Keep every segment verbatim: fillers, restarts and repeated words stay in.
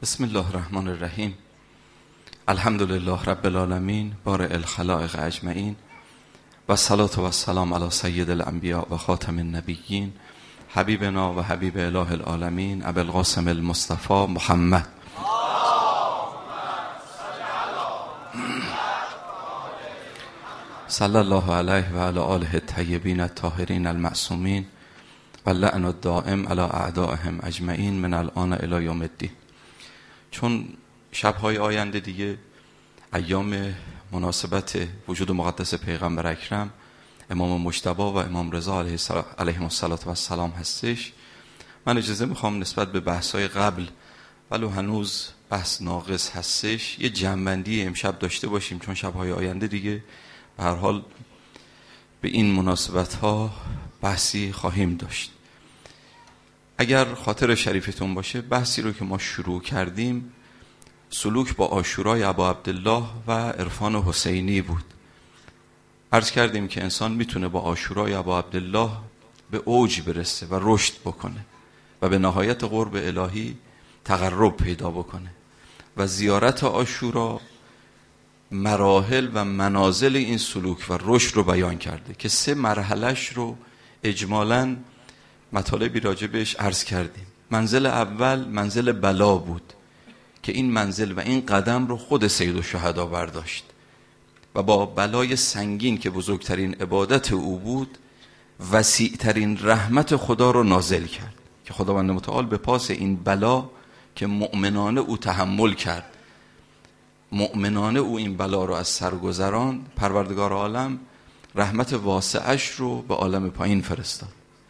بسم الله الرحمن الرحیم. الحمد لله رب العالمین بارئ الخلائق اجمعین و الصلاة و السلام علی سید الانبیاء و خاتم النبیین حبیبنا و حبیب اله العالمین ابی القاسم المصطفى محمد. صلی الله علیه و علی آله الطیبین الطاهرین المعصومین و لعن الدائم علی اعدائهم اجمعین من الان الی یوم الدین. چون شب‌های آینده دیگه ایام مناسبت وجود مقدس پیغمبر اکرم امام مجتبی و امام رضا علیهم السلام هستش، من اجازه میخوام نسبت به بحث‌های قبل ولو هنوز بحث ناقص هستش یه جمع‌بندی امشب داشته باشیم، چون شب‌های آینده دیگه به هر حال به این مناسبت‌ها بحثی خواهیم داشت. اگر خاطر شریفتون باشه بحثی رو که ما شروع کردیم سلوک با عاشورای ابا عبدالله و عرفان حسینی بود. عرض کردیم که انسان میتونه با عاشورای ابا عبدالله به اوج برسه و رشد بکنه و به نهایت قرب الهی تقرب پیدا بکنه و زیارت عاشورا مراحل و منازل این سلوک و رشد رو بیان کرده که سه مرحلهش رو اجمالاً مطالبی راجبش عرض کردیم. منزل اول منزل بلا بود که این منزل و این قدم رو خود سید الشهدا برداشت و با بلای سنگین که بزرگترین عبادت او بود وسیعترین رحمت خدا رو نازل کرد که خداوند متعال به پاس این بلا که مؤمنانه او تحمل کرد، مؤمنانه او این بلا رو از سر گذراند، پروردگار عالم رحمت واسعش رو به عالم پایین فرستاد.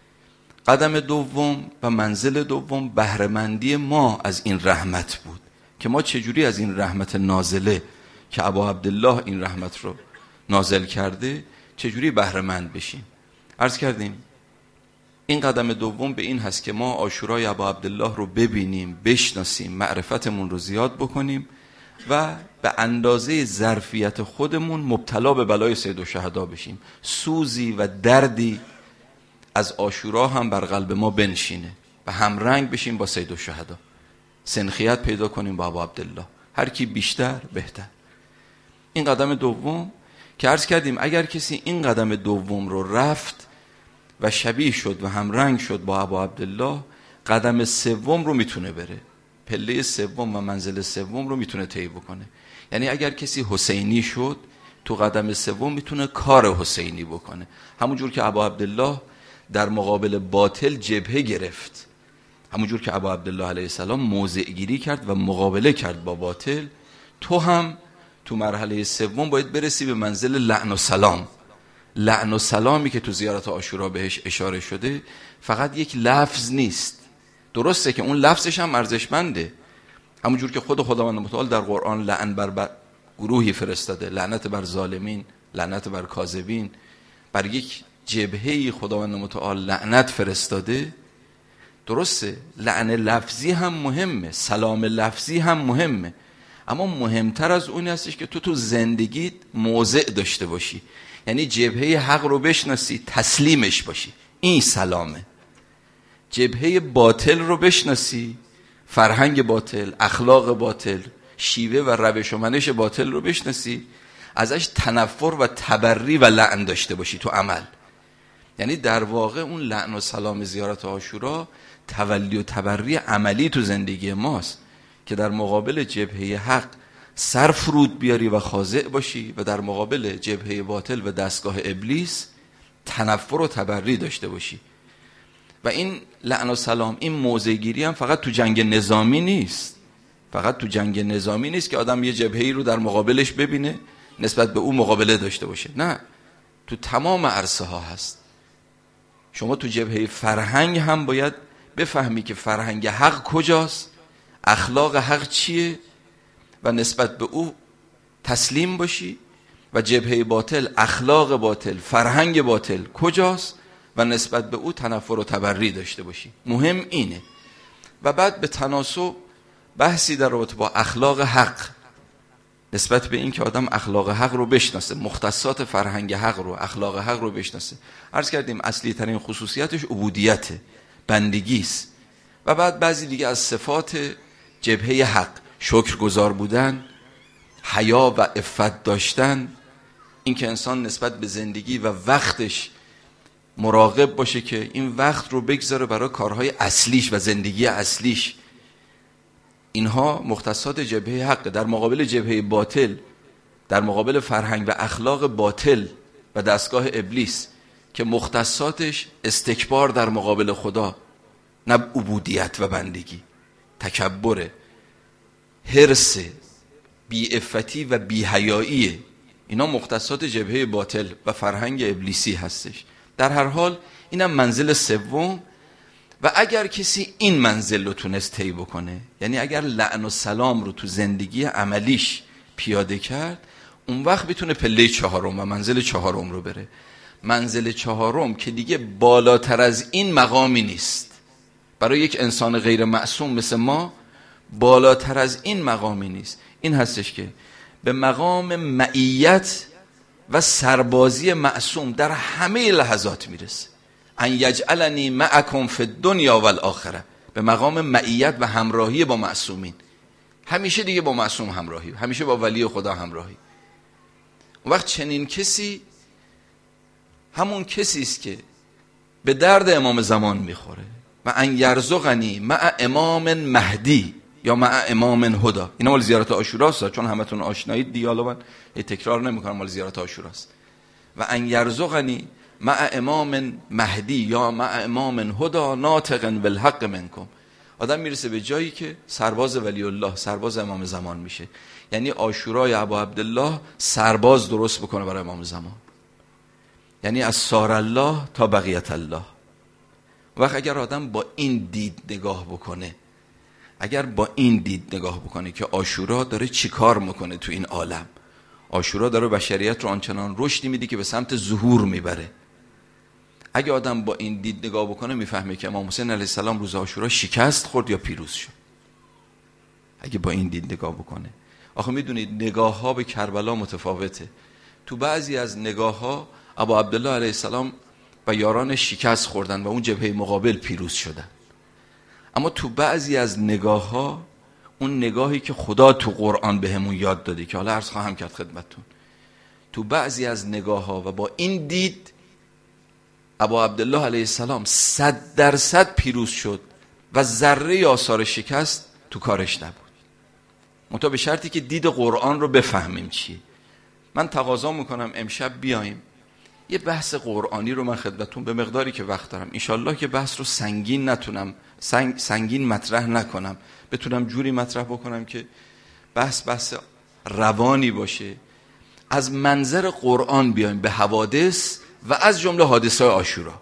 قدم دوم و منزل دوم بهره‌مندی ما از این رحمت بود که ما چجوری از این رحمت نازله که ابا عبدالله این رحمت رو نازل کرده چجوری بهره‌مند بشیم. عرض کردیم این قدم دوم به این هست که ما عاشورای ابا عبدالله رو ببینیم، بشناسیم، معرفتمون رو زیاد بکنیم و به اندازه ظرفیت خودمون مبتلا به بلای سید الشهدا بشیم، سوزی و دردی از عاشورا هم بر قلب ما بنشینه و همرنگ بشیم با سید الشهدا، سنخیت پیدا کنیم با ابا عبدالله، هر کی بیشتر بهتر. این قدم دوم که عرض کردیم اگر کسی این قدم دوم رو رفت و شبیه شد و همرنگ شد با ابا عبدالله، قدم سوم رو میتونه بره، پله سوم و منزل سوم رو میتونه طی بکنه. یعنی اگر کسی حسینی شد تو قدم سوم میتونه کار حسینی بکنه، همون جور که ابا عبدالله در مقابل باطل جبهه گرفت، همونجور که ابا عبدالله علیه السلام موضع گیری کرد و مقابله کرد با باطل، تو هم تو مرحله سوم باید برسی به منزل لعن و سلام. لعن و سلامی که تو زیارت عاشورا بهش اشاره شده فقط یک لفظ نیست، درسته که اون لفظش هم ارزشمنده، همونجور که خود خداوند متعال در قرآن لعن بر, بر گروهی فرستاده، لعنت بر ظالمین، لعنت بر کاذبین، بر یک جبهه‌ای خداوند متعال لعنت فرستاده. درسته لعن لفظی هم مهمه، سلام لفظی هم مهمه، اما مهمتر از اون هستش که تو تو زندگیت موضع داشته باشی، یعنی جبهه حق رو بشناسی، تسلیمش باشی، این سلامه. جبهه باطل رو بشناسی، فرهنگ باطل، اخلاق باطل، شیوه و روش و منش باطل رو بشناسی، ازش تنفر و تبری و لعن داشته باشی تو عمل. یعنی در واقع اون لعن و سلام زیارت عاشورا تولی و تبری عملی تو زندگی ماست که در مقابل جبهه حق سر فرود بیاری و خاضع باشی و در مقابل جبهه باطل و دستگاه ابلیس تنفر و تبری داشته باشی. و این لعن و سلام، این موضع‌گیری هم فقط تو جنگ نظامی نیست، فقط تو جنگ نظامی نیست که آدم یه جبهه‌ای رو در مقابلش ببینه نسبت به او مقابله داشته باشه، نه، تو تمام عرصه ها هست. شما تو جبهه فرهنگ هم باید بفهمی که فرهنگ حق کجاست، اخلاق حق چیه و نسبت به او تسلیم باشی، و جبهه باطل، اخلاق باطل، فرهنگ باطل کجاست و نسبت به او تنفر و تبری داشته باشی. مهم اینه. و بعد به تناسب بحثی در رابطه با اخلاق حق، نسبت به این که آدم اخلاق حق رو بشناسه، مختصات فرهنگ حق رو، اخلاق حق رو بشناسه. عرض کردیم اصلی ترین خصوصیتش عبودیته، بندگیست. و بعد بعضی دیگه از صفات جبهه حق شکرگزار بودن، حیا و عفت داشتن، این که انسان نسبت به زندگی و وقتش مراقب باشه که این وقت رو بگذاره برای کارهای اصلیش و زندگی اصلیش، اینها مختصات جبهه حق. در مقابل جبهه باطل، در مقابل فرهنگ و اخلاق باطل و دستگاه ابلیس که مختصاتش استکبار در مقابل خدا، نه عبودیت و بندگی، تکبر، حرص، بی‌عفتی و بی‌حیایی، اینا مختصات جبهه باطل و فرهنگ ابلیسی هستش. در هر حال اینم منزل سوم. و اگر کسی این منزل رو تونست طی بکنه، یعنی اگر لعن و سلام رو تو زندگی عملیش پیاده کرد، اون وقت میتونه پله چهارم و منزل چهارم رو بره. منزل چهارم که دیگه بالاتر از این مقامی نیست برای یک انسان غیر معصوم مثل ما، بالاتر از این مقامی نیست. این هستش که به مقام معیت و سربازی معصوم در همه لحظات میرسه. ان یجعلنی معکم فی الدنیا والآخره، به مقام معیت و همراهی با معصومین. همیشه دیگه با معصوم همراهی، همیشه با ولی خدا همراهی. اون وقت چنین کسی همون کسی است که به درد امام زمان میخوره. و ان یرزقنی مع امام مهدی یا مع امام هدی. اینا مال زیارت عاشوراست، چون همتون آشنایید دیگه، حالا من تکرار نمیکنم، مال زیارت عاشوراست. و ان یرزقنی مع امام مهدی یا مع امام هدی ناطق بالحق منکم. آدم میرسه به جایی که سرباز ولی الله، سرباز امام زمان میشه. یعنی عاشورای ابا عبدالله سرباز درست بکنه برای امام زمان، یعنی از سار الله تا بقیت الله. وقت اگر آدم با این دید نگاه بکنه، اگر با این دید نگاه بکنه که عاشورا داره چی کار میکنه تو این عالم، عاشورا داره بشریت رو آنچنان رشدی میده که به سمت ظهور میبره، اگه آدم با این دید نگاه بکنه میفهمه که امام حسین علیه السلام روز عاشورا شکست خورد یا پیروز شد. اگه با این دید نگاه بکنه. آخه میدونید نگاه ها به کربلا متفاوته. تو بعضی از نگاه ها ابا عبدالله علیه السلام و یاران شکست خوردن و اون جبهه مقابل پیروز شدن. اما تو بعضی از نگاه ها، اون نگاهی که خدا تو قرآن بهمون یاد داده که حالا عرض خواهم کرد خدمتتون، تو بعضی از نگاه ها و با این دید ابا عبدالله علیه السلام صد درصد پیروز شد و ذره آثار شکست تو کارش نبود. منتها به شرطی که دید قرآن رو بفهمیم چیه. من تقاضا میکنم امشب بیایم یه بحث قرآنی رو من خدمتون به مقداری که وقت دارم، انشالله که بحث رو سنگین نتونم سنگ سنگین مطرح نکنم، بتونم جوری مطرح بکنم که بحث بحث روانی باشه. از منظر قرآن بیایم به حوادث و از جمله حادثه عاشورا،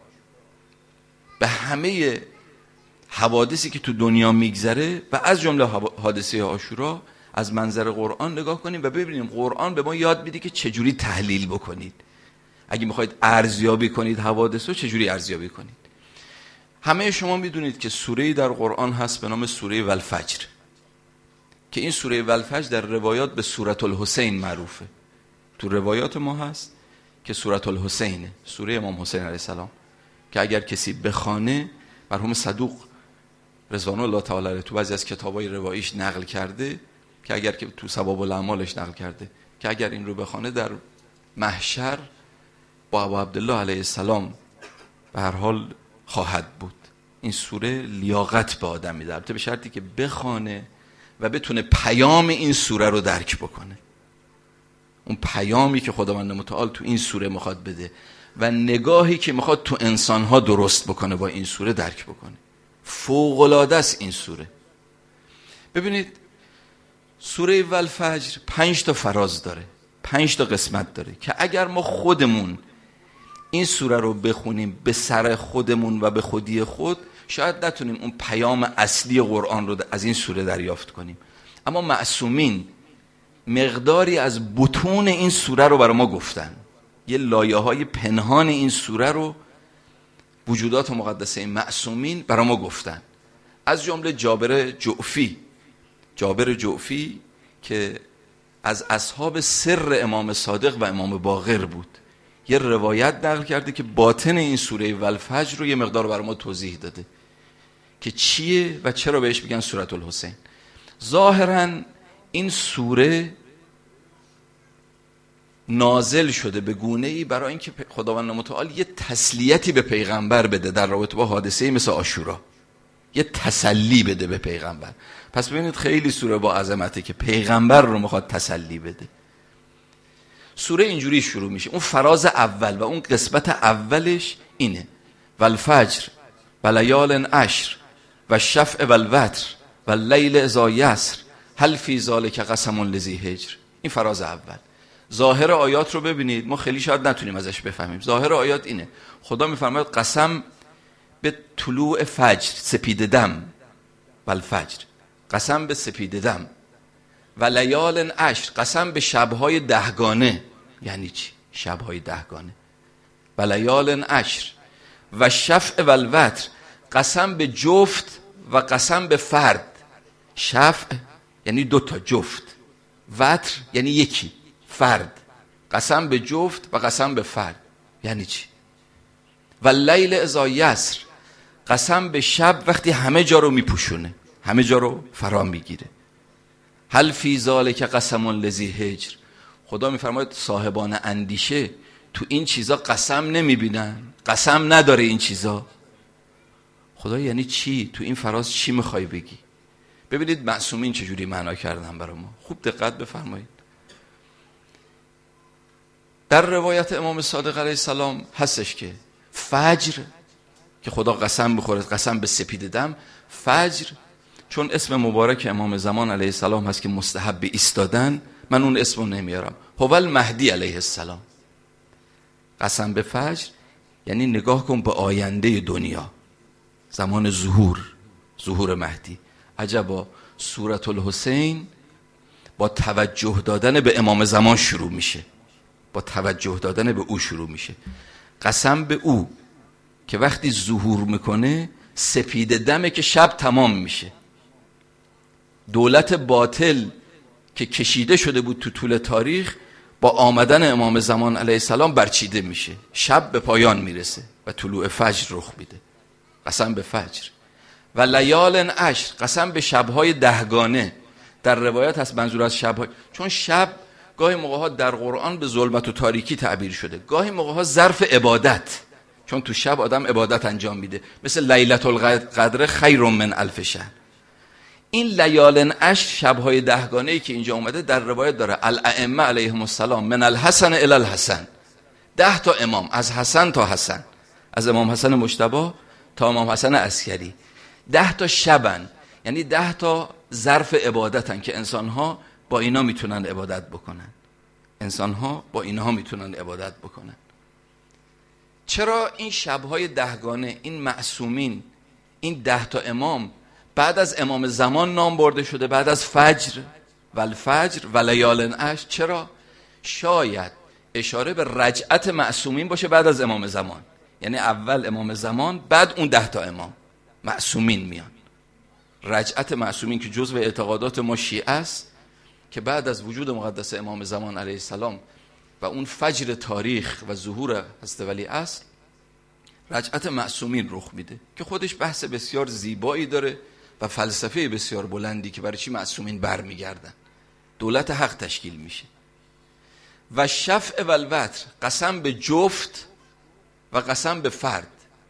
به همه حوادثی که تو دنیا میگذره و از جمله حادثه عاشورا از منظر قرآن نگاه کنیم و ببینیم قرآن به ما یاد میده که چجوری تحلیل بکنید. اگه میخواید ارزیابی کنید حوادث رو، چجوری ارزیابی کنید. همه شما میدونید که سوره‌ای در قرآن هست به نام سوره والفجر که این سوره والفجر در روایات به سورة الحسین معروفه. تو روایات ما هست که سورة الحسین، سوره امام حسین علیه السلام، که اگر کسی بخونه، مرحوم صدوق رضوان الله تعالی علیه تو بعضی از کتابای رواییش نقل کرده که اگر که تو ثواب الاعمالش نقل کرده که اگر این رو بخونه در محشر با ابو عبدالله علیه السلام به هر حال خواهد بود. این سوره لیاقت به آدم میده، البته به شرطی که بخونه و بتونه پیام این سوره رو درک بکنه، اون پیامی که خداوند متعال تو این سوره میخواد بده و نگاهی که میخواد تو انسانها درست بکنه با این سوره درک بکنه. فوق العاده است این سوره. ببینید سوره والفجر پنج تا فراز داره، پنج تا قسمت داره که اگر ما خودمون این سوره رو بخونیم به سر خودمون و به خودی خود، شاید نتونیم اون پیام اصلی قرآن رو از این سوره دریافت کنیم. اما معصومین مقداری از بطون این سوره رو برای ما گفتن، یه لایه های پنهان این سوره رو وجودات مقدسه معصومین برای ما گفتن. از جمله جابر جعفی، جابر جعفی که از اصحاب سر امام صادق و امام باقر بود، یه روایت نقل کرده که باطن این سوره والفجر رو یه مقدار برای ما توضیح داده که چیه و چرا بهش میگن سورة الحسین. ظاهراً این سوره نازل شده به گونه‌ای برای اینکه خداوند متعال یه تسلیتی به پیغمبر بده در رابطه با حادثه‌ای مثل عاشورا، یه تسلی بده به پیغمبر. پس ببینید خیلی سوره با عظمته که پیغمبر رو میخواد تسلی بده. سوره اینجوری شروع میشه، اون فراز اول و اون قسمت اولش اینه: والفجر و لیال عشر و الشفع و الوتر و اللیل اذا یسر هل فی ذلک قسم لذی حجر. این فراز اول. ظاهر آیات رو ببینید، ما خیلی شاید نتونیم ازش بفهمیم. ظاهر آیات اینه: خدا میفرماید قسم به طلوع فجر، سپید دم، والفجر، قسم به سپید دم، و لیال عشر، قسم به شبهای دهگانه. یعنی چی شبهای دهگانه؟ و لیال عشر و شفع و الوتر، قسم به جفت و قسم به فرد. شفع یعنی دوتا، جفت. وتر یعنی یکی، فرد. قسم به جفت و قسم به فرد. یعنی چی؟ و اللیل اذا یسر، قسم به شب وقتی همه جا رو میپوشونه، همه جا رو فرا میگیره. هل فی ذلک قسم لذی حجر، خدا میفرماید صاحبان اندیشه تو این چیزا قسم نمیبینن، قسم نداره این چیزا. خدا یعنی چی؟ تو این فراز چی میخوای بگی؟ ببینید معصومین چجوری معنا کردن برای ما، خوب دقت بفرمایید. در روایت امام صادق علیه السلام هستش که فجر که خدا قسم بخوره، قسم به سپید دم. فجر چون اسم مبارک امام زمان علیه السلام هست که مستحب ایستادن، من اون اسمو نمیارم. هو المهدی علیه السلام. قسم به فجر یعنی نگاه کن به آینده دنیا، زمان ظهور، ظهور مهدی. عجبا، سورة الحسین با توجه دادن به امام زمان شروع میشه، با توجه دادن به او شروع میشه. قسم به او که وقتی ظهور میکنه سپید دمه که شب تمام میشه. دولت باطل که کشیده شده بود تو طول تاریخ با آمدن امام زمان علیه السلام برچیده میشه، شب به پایان میرسه و طلوع فجر رخ میده. قسم به فجر. و لیال عشر، قسم به شبهای دهگانه. در روایت هست منظور از شبهای، چون شب گاهی موقع ها در قرآن به ظلمت و تاریکی تعبیر شده، گاهی موقع ها ظرف عبادت، چون تو شب آدم عبادت انجام میده، مثل لیلة القدر خیر من الف شهر. این لیال عشر، شبهای دهگانه‌ای که اینجا اومده، در روایت داره الائمه علیهم السلام من الحسن الی الحسن، ده تا امام، از حسن تا حسن، از امام حسن مجتبی تا امام حسن عسکری، ده تا شبن، یعنی ده تا ظرف عبادتن که انسانها با اینا میتونن عبادت بکنن، انسانها با اینها میتونن عبادت بکنن. چرا این شبهای دهگانه، این معصومین، این ده تا امام بعد از امام زمان نام برده شده، بعد از فجر و الفجر و لیال عشر؟ چرا؟ شاید اشاره به رجعت معصومین باشه بعد از امام زمان، یعنی اول امام زمان بعد اون ده تا امام معصومین میان. رجعت معصومین که جزء اعتقادات ما شیعه است، که بعد از وجود مقدس امام زمان علیه السلام و اون فجر تاریخ و ظهور حضرت ولی اصل، رجعت معصومین رخ میده که خودش بحث بسیار زیبایی داره و فلسفه بسیار بلندی که برای چی معصومین برمیگردن. دولت حق تشکیل میشه. و شفع و الوتر، قسم به جفت و قسم به فرد.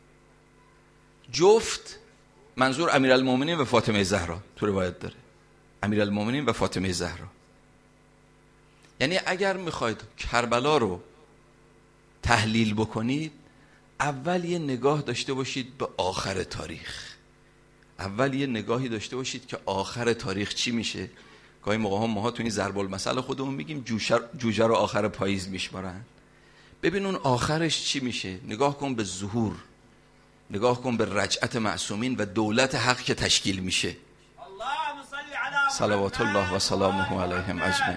جفت منظور امیرالمومنین و فاطمه زهرا تو روایت داره، امیرالمومنین و فاطمه زهرا. یعنی اگر میخواید کربلا رو تحلیل بکنید، اول یه نگاه داشته باشید به آخر تاریخ، اول یه نگاهی داشته باشید که آخر تاریخ چی میشه. گاهی موقع ها ماها تو این ضرب المثل خودمون میگیم جوجه جوجه رو آخر پاییز میشمارن. ببین اون آخرش چی میشه، نگاه کن به ظهور، نگاه کن به رجعت معصومین و دولت حق که تشکیل میشه. صلوات الله و سلامه علیهم اجمعین.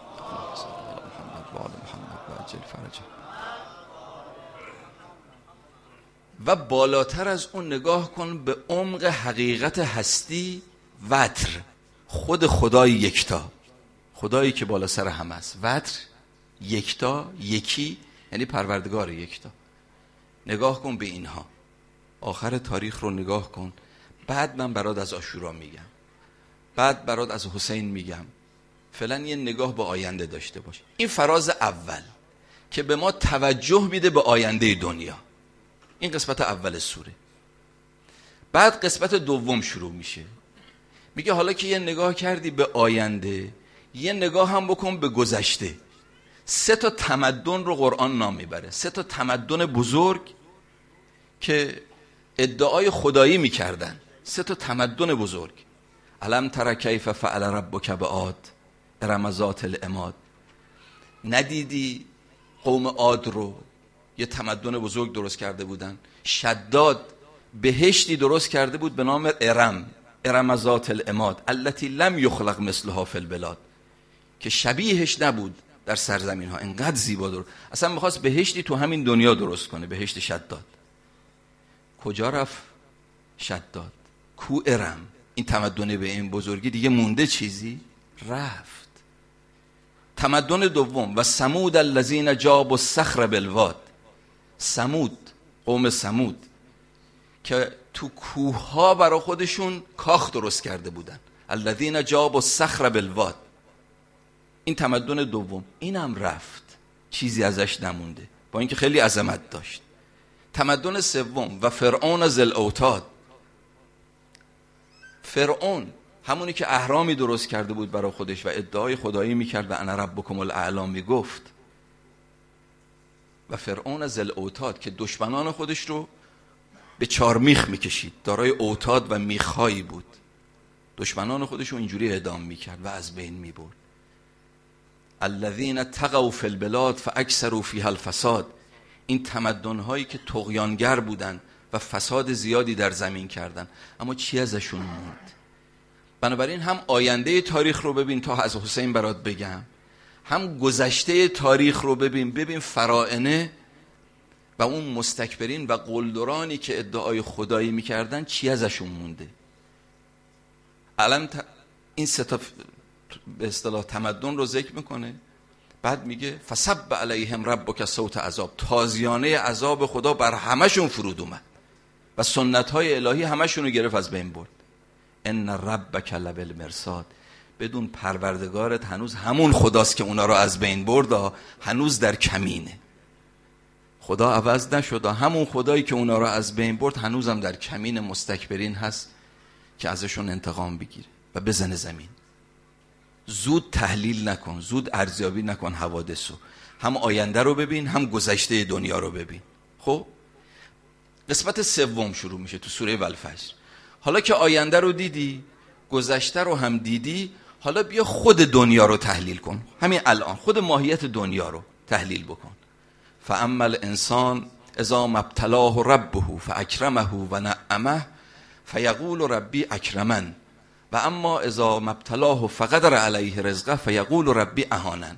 و بالاتر از اون نگاه کن به عمق حقیقت هستی، وتر، خود خدای یکتا، خدایی که بالا سر همه است. وتر، یکتا، یکی، یعنی پروردگار یکتا. نگاه کن به اینها، آخر تاریخ رو نگاه کن. بعد من برات از عاشورا میگم. بعد برات از حسین میگم. فعلا یه نگاه به آینده داشته باش. این فراز اول که به ما توجه میده به آینده دنیا. این قسمت اول سوره. بعد قسمت دوم شروع میشه، میگه حالا که یه نگاه کردی به آینده، یه نگاه هم بکن به گذشته. سه تا تمدن رو قرآن نام میبره، سه تا تمدن بزرگ که ادعای خدایی میکردن. سه تا تمدن بزرگ. الم تر کیف فعل ربک بعاد ارم ذات العماد. ندیدی قوم عاد رو؟ یه تمدن بزرگ درست کرده بودن. شداد بهشتی درست کرده بود به نام ارم، ارم ذات العماد التي لم یخلق مثلها فی البلاد، که شبیهش نبود در سرزمین ها. انقدر زیبا درست، اصلا میخواست بهشتی تو همین دنیا درست کنه، بهشت شداد. کجا رفت شداد؟ کو ارم؟ این تمدن به این بزرگی دیگه مونده چیزی؟ رفت. تمدن دوم و ثمود الذین جابوا الصخر بالواد. ثمود، قوم ثمود که تو کوه ها برای خودشون کاخ درست کرده بودن. الذین جابوا الصخر بالواد. این تمدن دوم، اینم رفت، چیزی ازش نمونده، با اینکه خیلی عظمت داشت. تمدن سوم و فرعون ذی الاوتاد. فرعون همونی که اهرامی درست کرده بود برای خودش و ادعای خدایی میکرد و انا ربکم الاعلی میگفت. و فرعون ذی الاوتاد که دشمنان خودش رو به چار میخ میکشید، دارای اوتاد و میخهایی بود. دشمنان خودش رو اینجوری اعدام میکرد و از بین میبرد. الذین تقوا فی البلاد فاکثروا فیها الفساد. این تمدن‌هایی که طغیانگر بودن و فساد زیادی در زمین کردن، اما چی ازشون موند؟ بنابراین هم آینده تاریخ رو ببین تا از حسین برات بگم، هم گذشته تاریخ رو ببین. ببین فراعنه و اون مستکبرین و قلدرانی که ادعای خدایی میکردن چی ازشون مونده. الان این سه تا به اصطلاح تمدن رو ذکر میکنه، بعد میگه فصب علیهم ربک صوت عذاب. تازیانه عذاب خدا بر همشون فرود اومد و سنت های الهی همشون رو گرفت، از بین برد. ان ربک لبالمرصاد. بدون پروردگارت هنوز همون خداست که اونا رو از بین برد، هنوز در کمینه. خدا عوض نشد، همون خدایی که اونا رو از بین برد هنوزم در کمین مستکبرین هست که ازشون انتقام بگیره و بزنه زمین. زود تحلیل نکن، زود ارزیابی نکن حوادثو. هم آینده رو ببین، هم گذشته دنیا رو ببین. خب قسمت سوم شروع میشه تو سوره والفجر. حالا که آینده رو دیدی، گذشته رو هم دیدی، حالا بیا خود دنیا رو تحلیل کن. همین الان خود ماهیت دنیا رو تحلیل بکن. فاما الانسان اذا ما ابتلاه ربه فاکرمه و نعمه فیقول ربی اکرمن و اما اذا ما ابتلاه فقدر علیه رزقه فیقول ربی اهانن.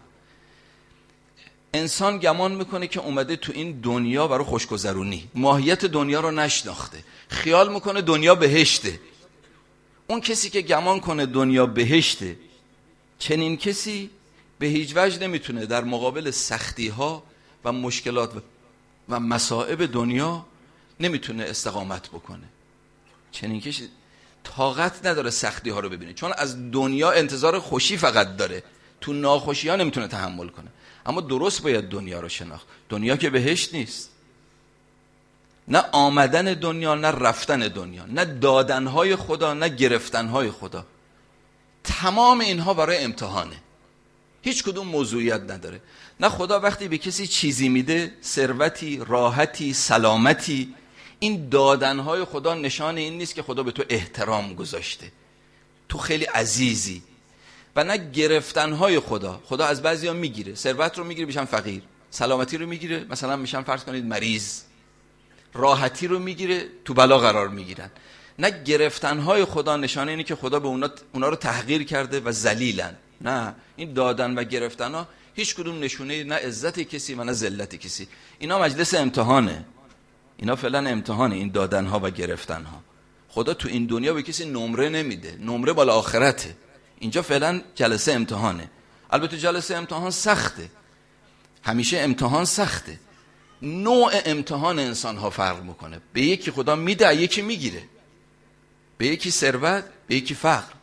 انسان گمان میکنه که اومده تو این دنیا برای خوشگذرونی، ماهیت دنیا رو نشناخته، خیال میکنه دنیا بهشته. اون کسی که گمان کنه دنیا بهشته، چنین کسی به هیچ وجه نمیتونه در مقابل سختی ها و مشکلات و مصائب دنیا نمیتونه استقامت بکنه. چنین کسی طاقت نداره سختی ها رو ببینه، چون از دنیا انتظار خوشی فقط داره، تو ناخوشی ها نمیتونه تحمل کنه. اما درست باید دنیا رو شناخت. دنیا که بهشت نیست، نه آمدن دنیا نه رفتن دنیا، نه دادنهای خدا نه گرفتنهای خدا. تمام اینها برای امتحانه، هیچ کدوم موضوعیت نداره. نه خدا وقتی به کسی چیزی میده، ثروتی، راحتی، سلامتی، این دادنهای خدا نشان این نیست که خدا به تو احترام گذاشته، تو خیلی عزیزی. و نه گرفتنهای خدا. خدا از بعضیا میگیره، ثروت رو میگیره میشن فقیر، سلامتی رو میگیره مثلا میشن فرض کنید مریض، راحتی رو میگیره تو بلا قرار میگیرن. نه گرفتنهای خدا نشانه اینه که خدا به اونا, اونا رو تحقیر کرده و ذلیلن. نه، این دادن و گرفتنها هیچ کدوم نشونه نه عزت کسی و نه ذلت کسی. اینا مجلس امتحانه، اینا فعلا امتحانه، این دادنها و گرفتنها. خدا تو این دنیا به کسی نمره نمیده، نمره بالا آخرته. اینجا فعلا جلسه امتحانه. البته جلسه امتحان سخته، همیشه امتحان سخته. نوع امتحان انسان ها فرق میکنه. به یکی خدا میده، یکی میگیره. به یکی ثروت، به یکی فقر.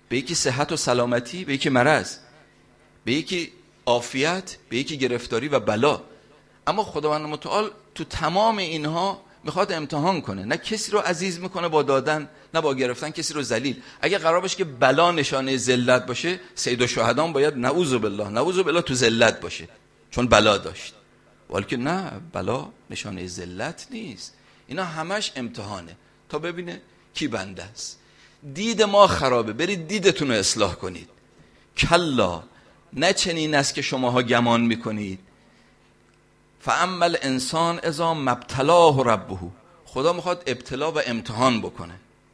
به یکی صحت و سلامتی، به یکی مرض، به یکی عافیت، به یکی گرفتاری و بلا. اما خداوند متعال تو تمام اینها میخواد امتحان کنه. نه کسی رو عزیز میکنه با دادن، نه با گرفتن کسی رو ذلیل. اگه قرار باشه که بلا نشانه ذلت باشه، سید الشهدان باید نعوذ بالله نعوذ بالله تو ذلت باشه، چون بلا داشت. ولی که نه، بلا نشانه ذلت نیست. اینا همش امتحانه تا ببینه کی بنده است. دید ما خرابه، برید دیدتون رو اصلاح کنید. کلا، نه چنین است که شماها گمان میکنید. فاما الانسان اذا ما ابتلاه ربه، خدا میخواد ابتلا و امتحان بکنه.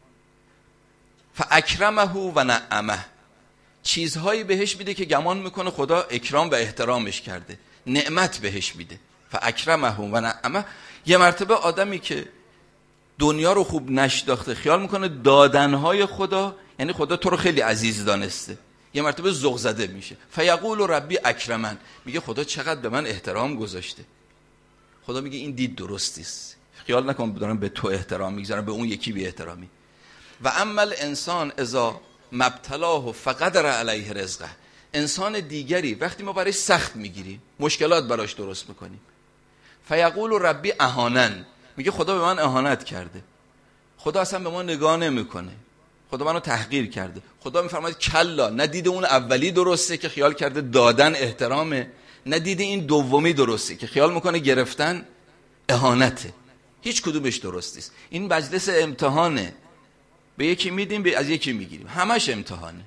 فاکرمه و نعمه، چیزهایی بهش میده که گمان میکنه خدا اکرام و احترامش کرده، نعمت بهش میده. فاکرمه و نعمه. یه مرتبه آدمی که دنیا رو خوب نشناخته خیال میکنه دادنهای خدا یعنی خدا تو رو خیلی عزیز دانسته، یه مرتبه ذوق زده میشه. فیقول ربی اکرمن، میگه خدا چقدر به من احترام گذاشته. خدا میگه این دید درست است، خیال نکن دارم به تو احترام میگذارم، به اون یکی بی احترامی. و اما الانسان اذا ما ابتلاه فقدر علیه رزقه، انسان دیگری وقتی ما برای سخت میگیریم، مشکلات براش درست میکنیم، فیقول ربی اهانن، میگه خدا به من اهانت کرده، خدا اصلا به ما نگاه نمیکنه، خدا منو تحقیر کرده. خدا میفرماید کلا، نه دید اون اولی درسته که خیال کرده دادن احترامه، نه دید این دومی درسته که خیال میکنه گرفتن اهانته. هیچ کدومش درست نیست. این مجلس امتحانه، به یکی میدیم به از یکی میگیریم، همش امتحانه.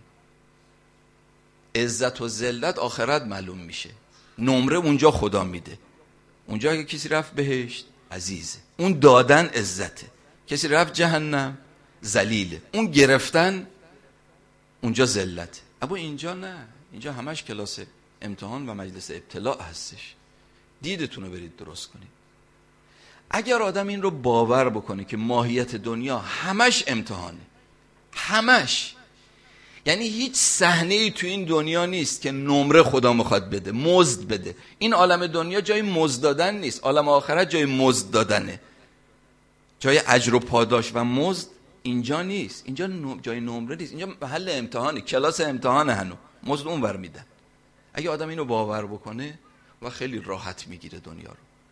عزت و ذلت آخرت معلوم میشه، نمره اونجا خدا میده. اونجا اگه کسی رفت بهشت عزیزه، اون دادن عزته. کسی رفت جهنم ذلیله، اون گرفتن اونجا ذلته. اما اینجا نه، اینجا همش کلاس امتحان و مجلس ابتلاء هستش. دیدتون رو برید درست کنید. اگر آدم این رو باور بکنه که ماهیت دنیا همش امتحانه، همش، یعنی هیچ صحنه‌ای تو این دنیا نیست که نمره خدا میخواد بده، مزد بده. این عالم دنیا جای مزد دادن نیست، عالم آخرت جای مزد دادنه، جای اجر و پاداش و مزد اینجا نیست. اینجا جای نمره نیست، اینجا محل امتحانه، کلاس امتحانه. هنو مزد اونور میدن. اگه آدم اینو باور بکنه و خیلی راحت میگیره دنیا رو،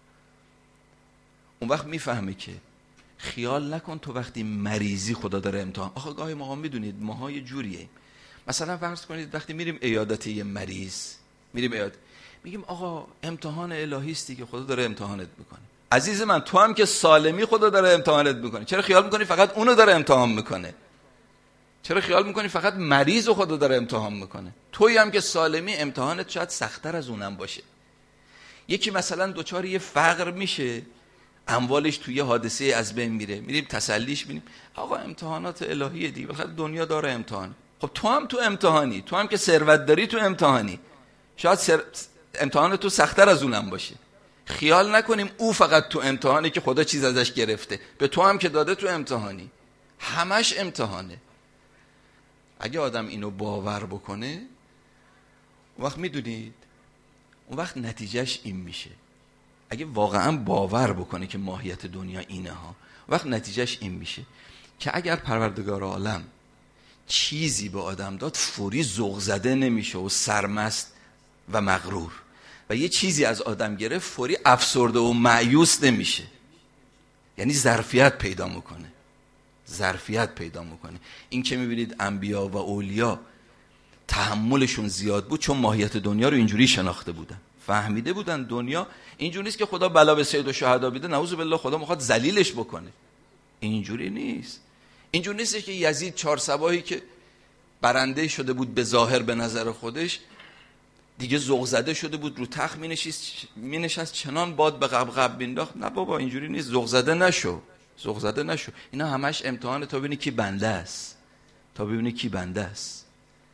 اون وقت میفهمه که خیال نکن تو وقتی مریضی خدا داره امتحان. آخه گاهی موقع میدونید ماها یه جوریه، مثلا فرض کنید وقتی میریم عیادت یه مریض، میریم عیادت، میگیم آقا امتحان الهی استی که خدا داره امتحانت میکنه. عزیز من، تو هم که سالمی خدا داره امتحانت میکنه. چرا خیال میکنی فقط اونو داره امتحان میکنه؟ چرا خیال میکنی فقط مریض رو خدا داره امتحان میکنه؟ تویی هم که سالمی امتحانت شاید سخت‌تر از اونم باشه. یکی مثلا دوچار یه فقر میشه، اموالش توی حادثه از بین میره، میریم تسلیش میدیم، آقا امتحانات الهیه دیگه، بخاطر دنیا داره امتحان. خب تو هم تو امتحانی، تو هم که ثروت داری تو امتحانی، شاید سر... امتحان تو سخت‌تر از اونم باشه. خیال نکنیم او فقط تو امتحانی که خدا چیز ازش گرفته، به تو هم که داده تو امتحانی، همش امتحانه. اگه آدم اینو باور بکنه، اون وقت میدونید اون وقت نتیجهش این میشه. اگه واقعا باور بکنه که ماهیت دنیا اینه ها، وقت نتیجهش این میشه که اگر پروردگار عالم چیزی به آدم داد، فوری ذوق زده نمیشه و سرمست و مغرور، و یه چیزی از آدم گرفت فوری افسرده و مایوس نمیشه. یعنی ظرفیت پیدا میکنه، ظرفیت پیدا میکنه. این که میبینید انبیا و اولیا تحملشون زیاد بود، چون ماهیت دنیا رو اینجوری شناخته بودن، فهمیده بودن دنیا اینجوری نیست که خدا بلا به سید الشهدا بیده نعوذ بالله خدا میخواد ذلیلش بکنه. اینجوری نیست. اینجوری نیست که یزید چهار صباحی که برنده شده بود به ظاهر به نظر خودش، دیگه ذوق زده شده بود، رو تخت مینشست مینشست چنان باد به قبقب بینداخت. نه بابا اینجوری نیست، ذوق زده نشو، ذوق زده نشو. اینا همش امتحانه تا ببینی کی بنده است، تا ببینی کی بنده است.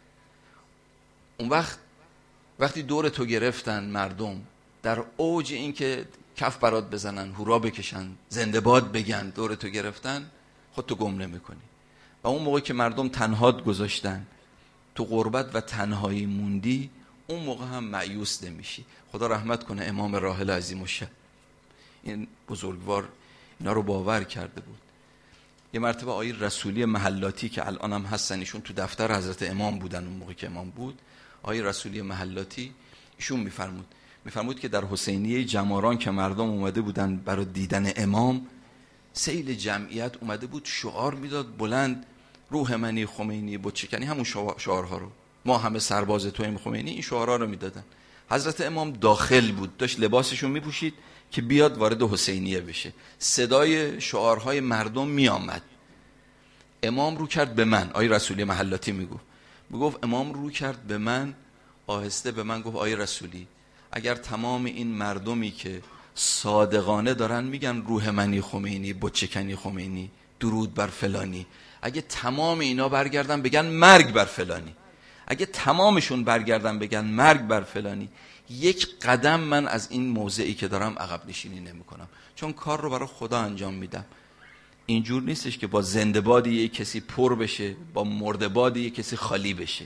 اون وقت وقتی دور تو گرفتن مردم، در اوج این که کف برات بزنن، هورا بکشن، زنده باد بگن، دور تو گرفتن، خودتو گم نمی‌کنی. و اون موقع که مردم تنهات گذاشتن، تو غربت و تنهایی موندی، اون موقع هم مایوس نمیشی. خدا رحمت کنه امام راحل عظیم الشأن، این بزرگوار اینا رو باور کرده بود. یه مرتبه آقای رسولی محلاتی که الان هم هستن، ایشون تو دفتر حضرت امام بودن اون موقع که امام بود، آقای رسولی محلاتی ایشون میفرمود میفرمود که در حسینیه جماران که مردم اومده بودن برای دیدن امام، سیل جمعیت اومده بود شعار میداد بلند، روح منی خمینی بتشکنی، همون شعارها رو، ما همه سرباز تویم خمینی، این شعارها رو میدادن. حضرت امام داخل بود، داشت لباسشو میپوشید که بیاد وارد حسینیه بشه، صدای شعارهای مردم میآمد. امام رو کرد به من، آقای رسولی محلاتی میگو میگفت امام رو کرد به من، آهسته به من گفت آقای رسولی، اگر تمام این مردمی که صادقانه دارن میگن روح منی خمینی بتشکنی خمینی درود بر فلانی، اگه تمام اینا برگردن بگن مرگ بر فلانی، اگه تمامشون برگردن بگن مرگ بر فلانی، یک قدم من از این موضعی که دارم عقب نشینی نمی کنم، چون کار رو برای خدا انجام میدم. اینجور نیستش که با زنده بادی یک کسی پر بشه، با مرده بادی یک کسی خالی بشه،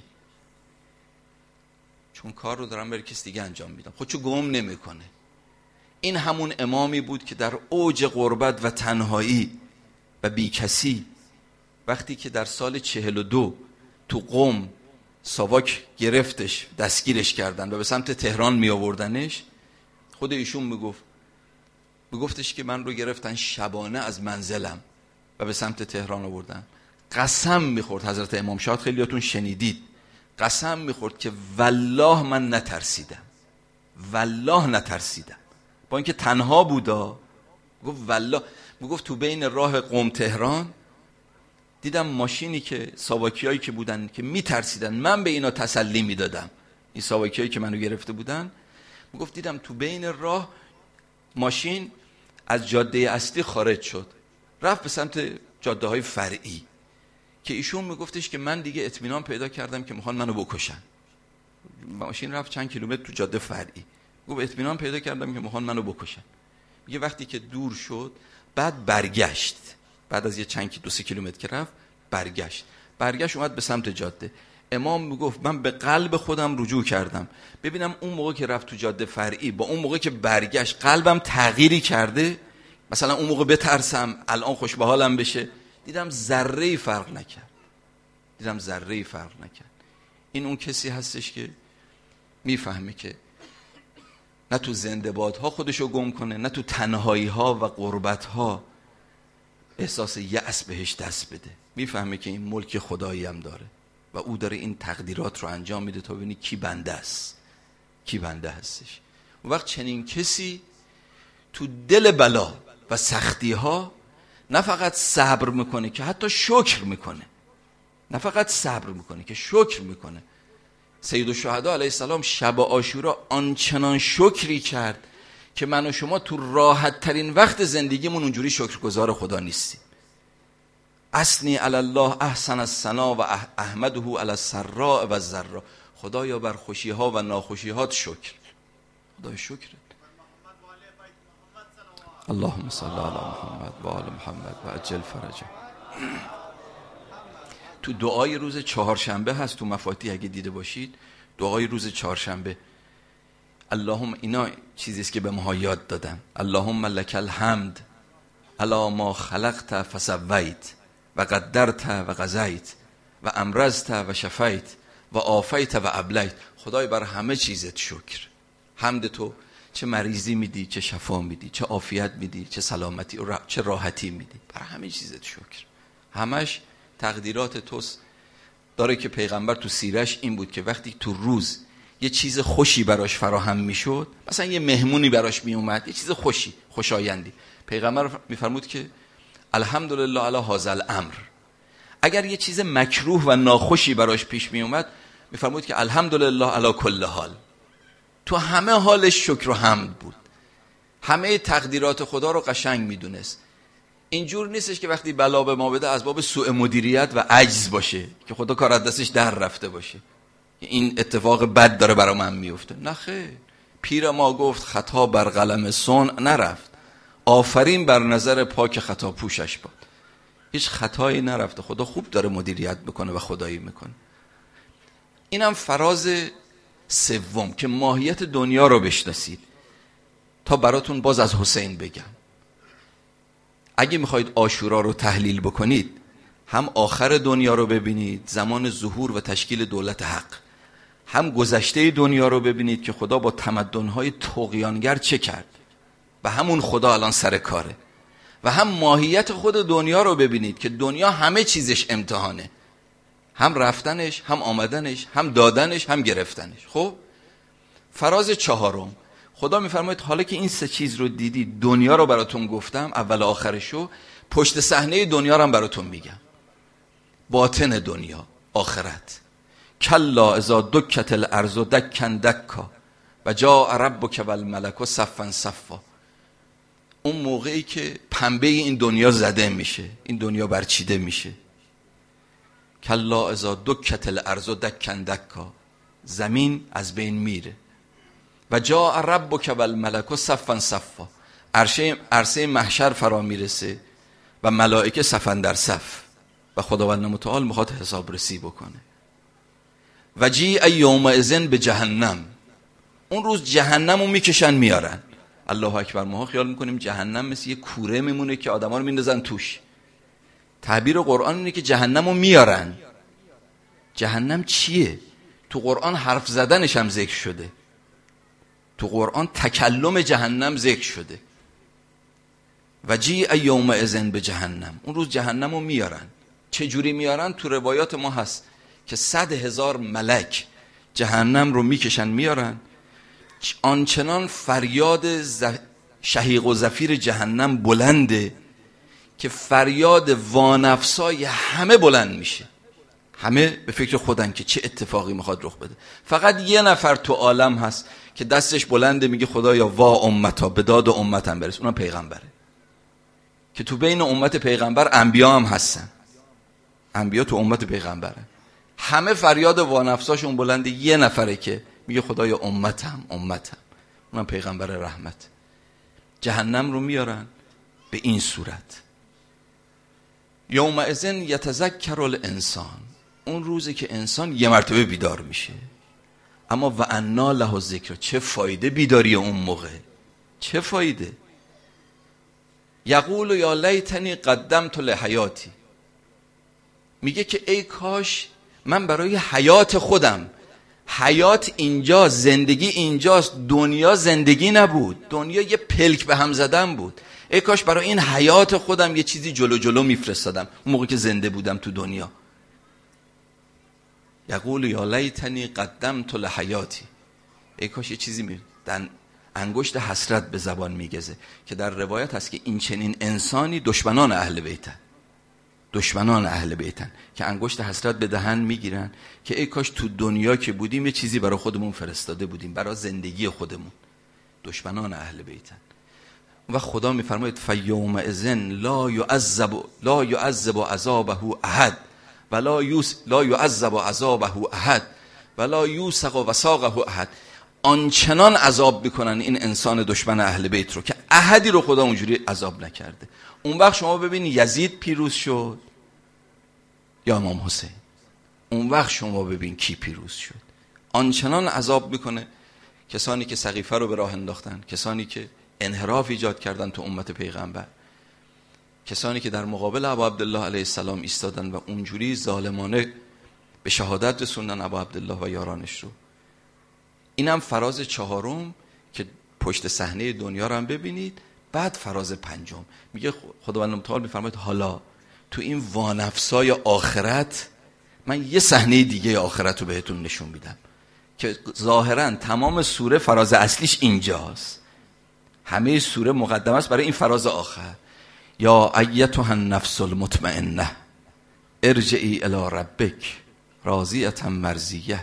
چون کار رو دارم برای کسی دیگه انجام میدم، خودشو گم نمیکنه. این همون امامی بود که در اوج غربت و تنهایی و بی کسی، وقتی که در سال چهل و دو تو قم ساواک گرفتش، دستگیرش کردن و به سمت تهران می آوردنش، خود ایشون میگفت میگفتش که من رو گرفتن شبانه از منزلم و به سمت تهران آوردن. قسم میخورد حضرت امام، شاید خیلیاتون شنیدید، قسم میخورد که والله من نترسیدم، والله نترسیدم، با اینکه تنها بودا. گفت والله، میگفت تو بین راه قم تهران دیدم ماشینی که ساواکیایی که بودن که میترسیدن، من به اینا تسلی میدادم، این ساواکیایی که منو گرفته بودن، میگفت دیدم تو بین راه ماشین از جاده اصلی خارج شد، رفت به سمت جاده های فرعی، که ایشون میگفتش که من دیگه اطمینان پیدا کردم که میخوان منو بکشن. ماشین رفت چند کیلومتر تو جاده فرعی، گفت اطمینان پیدا کردم که میخوان منو بکشن. یه وقتی که دور شد، بعد برگشت، بعد از یه چند دو سه کیلومتر که رفت برگشت برگشت اومد به سمت جاده. امام میگفت من به قلب خودم رجوع کردم ببینم اون موقع که رفت تو جاده فرعی با اون موقع که برگشت قلبم تغییری کرده، مثلا اون موقع بترسم الان خوش به حالم بشه، دیدم ذره‌ای فرق نکرد، دیدم ذره‌ای فرق نکرد. این اون کسی هستش که میفهمه که نه تو زنده‌بادها خودشو گم کنه، نه تو تنهایی‌ها و غربت‌ها احساس یأس بهش دست بده. میفهمه که این ملک خدایی هم داره و او داره این تقدیرات رو انجام میده تا ببینی کی بنده است، کی بنده هستش. اون وقت چنین کسی تو دل بلا و سختی ها نه فقط صبر میکنه که حتی شکر میکنه، نه فقط صبر میکنه که شکر میکنه. سید الشهدا علیه السلام شب عاشورا آنچنان شکری کرد که من و شما تو راحت ترین وقت زندگیمون اونجوری شکرگزار خدا نیستیم. اثنی علی الله احسن الثنا و احمده علی السراء و الضراء، خدایا بر خوشی ها و ناخوشی هات شکر، خدای شکر. اللهم صل علی محمد و آل محمد و عجل فرجه. تو دعای روز چهارشنبه هست تو مفاتیح، اگه دیده باشید دعای روز چهارشنبه، اللهم، اینا چیزیست که به ما یاد دادن، اللهم لک الحمد علی ما خلقت فسویت و قدرت و قضیت و امرزت و شفیت و عافیت و ابلیت. خدای بر همه چیزت شکر. حمد تو چه مریضی میدی، چه شفا میدی، چه عافیت میدی، چه سلامتی و چه راحتی میدی، بر همه چیزت شکر. همش تقدیرات توست. داره که پیغمبر تو سیرش این بود که وقتی تو روز یه چیز خوشی براش فراهم میشد، مثلا یه مهمونی براش میومد، یه چیز خوشی، خوشایندی، پیغمبر میفرمود که الحمدلله علی هذا الامر. اگر یه چیز مکروه و ناخوشی براش پیش میومد، میفرمود که الحمدلله علی کل حال. تو همه حالش شکر و حمد بود، همه تقدیرات خدا رو قشنگ میدونست. اینجور نیستش که وقتی بلا به ما بده از باب سوء مدیریت و عجز باشه که خدا کار از دستش در رفته باشه، این اتفاق بد داره برای من میفته. نه خیر، پیر ما گفت خطا بر قلم صنع نرفت، آفرین بر نظر پاک خطا پوشش باد. هیچ خطایی نرفته، خدا خوب داره مدیریت بکنه و خدایی میکنه. اینم فراز سوم که ماهیت دنیا رو بشناسید. تا براتون باز از حسین بگم. اگه میخواید عاشورا رو تحلیل بکنید، هم آخر دنیا رو ببینید، زمان ظهور و تشکیل دولت حق، هم گذشته دنیا رو ببینید که خدا با تمدن‌های طغیانگر چه کرد و همون خدا الان سر کاره، و هم ماهیت خود دنیا رو ببینید که دنیا همه چیزش امتحانه، هم رفتنش، هم آمدنش، هم دادنش، هم گرفتنش. خب فراز چهارم، خدا میفرماید حالا که این سه چیز رو دیدی، دنیا رو براتون گفتم اول آخرشو، پشت صحنه دنیا رو هم براتون میگم، باطن دنیا، آخرت. کلا اذا دکت الارض دکا دکا و جاء ربک والملک صفا صفا. اون موقعی که پنبه این دنیا زده میشه، این دنیا برچیده میشه. کلا اذا دکت الارض دکا دکا، زمین از بین میره. و جاء ربک والملک صفا صفا، عرشه عرصه محشر فرا میرسه و ملائکه صفن در صف و خداوند متعال میخواد حساب رسی بکنه. و جیء یومئذ به جهنم، اون روز جهنم رو میکشن میارن. الله اکبر. ما خیال میکنیم جهنم مثل یه کوره میمونه که آدما رو میندازن توش. تعبیر قرآن اینه که جهنم رو میارن. جهنم چیه؟ تو قرآن حرف زدنش هم ذکر شده، تو قرآن تکلم جهنم ذکر شده. و جیء یومئذ به جهنم، اون روز جهنم رو میارن. چه جوری میارن؟ تو روایات ما هست که صد هزار ملک جهنم رو میکشن میارن، آنچنان فریاد ز... شهیق و زفیر جهنم بلنده که فریاد وانفسای همه بلند میشه. همه به فکر خودن که چه اتفاقی میخواد رخ بده. فقط یه نفر تو عالم هست که دستش بلنده میگه خدایا وا امتا، به داد امتم برس. اونم پیغمبره که تو بین امت پیغمبر انبیا هم هستن. انبیا تو امت پیغمبره. همه فریاد وانفساشون بلنده، یه نفره که میگه خدایا امتم امتم، اونم پیغمبر رحمت. جهنم رو میارن به این صورت. یومئذ یتذکر الانسان، اون روزی که انسان یه مرتبه بیدار میشه. اما و انا له الذکر، چه فایده بیداری اون موقع، چه فایده. یقول یا لیتنی قدمت لحیاتی، میگه که ای کاش من برای حیات خودم، حیات اینجا، زندگی اینجاست، دنیا زندگی نبود، دنیا یه پلک به هم زدن بود. ای کاش برای این حیات خودم یه چیزی جلو جلو میفرستادم اون موقع که زنده بودم تو دنیا. یقول یا لیتنی قدمت لحیاتی، ای کاش یه چیزی می دن انگشت حسرت به زبان میگزه که در روایت هست که این چنین انسانی دشمنان اهل بیتن، دشمنان اهل بیتن که انگشت حسرت به دهن میگیرن که ای کاش تو دنیا که بودیم یه چیزی برای خودمون فرستاده بودیم، برای زندگی خودمون. دشمنان اهل بیتن. و خدا میفرماید فیومئذ لا یعذب لا یعذب عذابه احد ولا یوس لا یعذب عذابه احد ولا یوثق وثاقه احد. آنچنان عذاب میکنن این انسان دشمن اهل بیت رو که احدی رو خدا اونجوری عذاب نکرده. اون وقت شما ببین یزید پیروز شد یا امام حسین، اون وقت شما ببین کی پیروز شد. آنچنان عذاب میکنه کسانی که سقیفه رو به راه انداختن، کسانی که انحراف ایجاد کردن تو امت پیغمبر، کسانی که در مقابل ابا عبدالله علیه السلام ایستادن و اونجوری ظالمانه به شهادت رسوندن ابا عبدالله و یارانش رو. اینم فراز چهارم که پشت صحنه دنیا رو هم ببینید. بعد فراز پنجم میگه خداوند متعال میفرماید حالا تو این وانفسای آخرت من یه صحنه دیگه آخرت رو بهتون نشون میدم که ظاهرا تمام سوره فراز اصلیش اینجاست، همه سوره مقدمه است برای این فراز آخر. یا ایتها النفس المطمئنه ارجعی الی ربک راضیه مرضیه.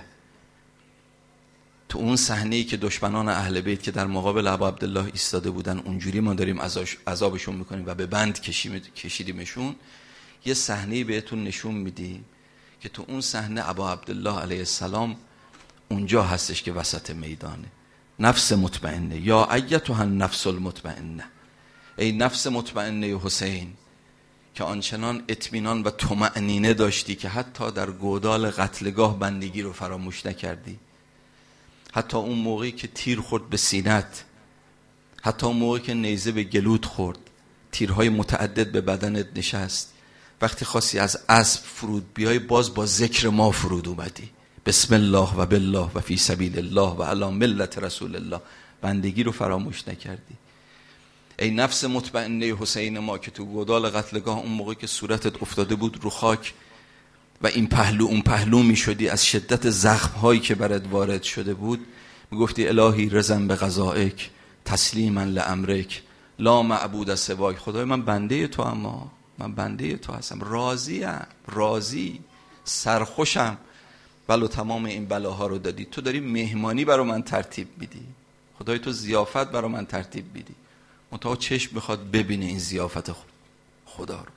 تو اون صحنه‌ای که دشمنان اهل بیت که در مقابل ابا عبدالله ایستاده بودن اونجوری ما داریم عذابشون میکنیم و به بند کشیدیمشون، یه صحنه‌ای بهتون نشون میدیم که تو اون صحنه ابا عبدالله علیه السلام اونجا هستش که وسط میدانه. نفس مطمئنه، یا ایتها النفس المطمئنه، ای نفس مطمئنه حسین که آنچنان اطمینان و طمأنینه داشتی که حتی در گودال قتلگاه بندگی رو فراموش نکردی، حتی اون موقعی که تیر خورد به سینت، حتی اون موقعی که نیزه به گلوت خورد، تیرهای متعدد به بدنت نشست، وقتی خواستی از اسب فرود بیای باز با ذکر ما فرود اومدی، بسم الله و بالله و فی سبیل الله و علی ملت رسول الله، بندگی رو فراموش نکردی. ای نفس مطمئنه حسین ما که تو گودال قتلگاه اون موقع که صورتت افتاده بود رو خاک و این پهلو اون پهلو می شدی از شدت زخم هایی که برات وارد شده بود، می گفتی الهی رضا به قضائک تسلیما لامرک لا معبود سواک. خدای من بنده تو، اما من بنده تو هستم، راضیم، راضی، سرخوشم، ولو تمام این بلاها رو دادی. تو داری مهمانی برای من ترتیب میدی، خدای تو ضیافت برای من ترتیب میدی، منتها چشم بخواد ببینه این ضیافت خدا رو.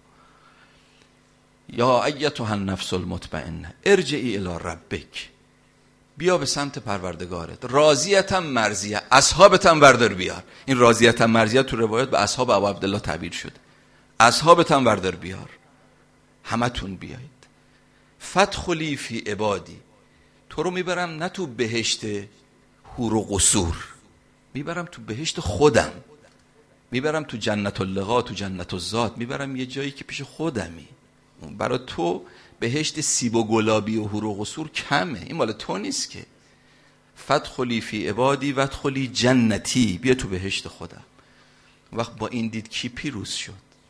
یا ایتها النفس المطمئنه ارجعی الی ربک، بیا به سمت پروردگارت، راضیتم مرضیه، اصحابتم وردار بیار. این راضیتم مرضیه تو روایت به اصحاب ابو عبدالله تعبیر شده، اصحابتم وردار بیار، همتون بیایید. فادخلی فی عبادی، تو رو میبرم نه تو بهشت حور و قصور، میبرم تو بهشت خودم، میبرم تو جنت اللقا، تو جنت الذات، میبرم یه جایی که پیش خودمی. برای تو بهشت سیب و گلابی و حور و قصور کمه، این مال تو نیست که. فادخلی فی عبادی وادخلی جنتی، بیا تو بهشت خودم. وقت با این دید کی پیروز شد؟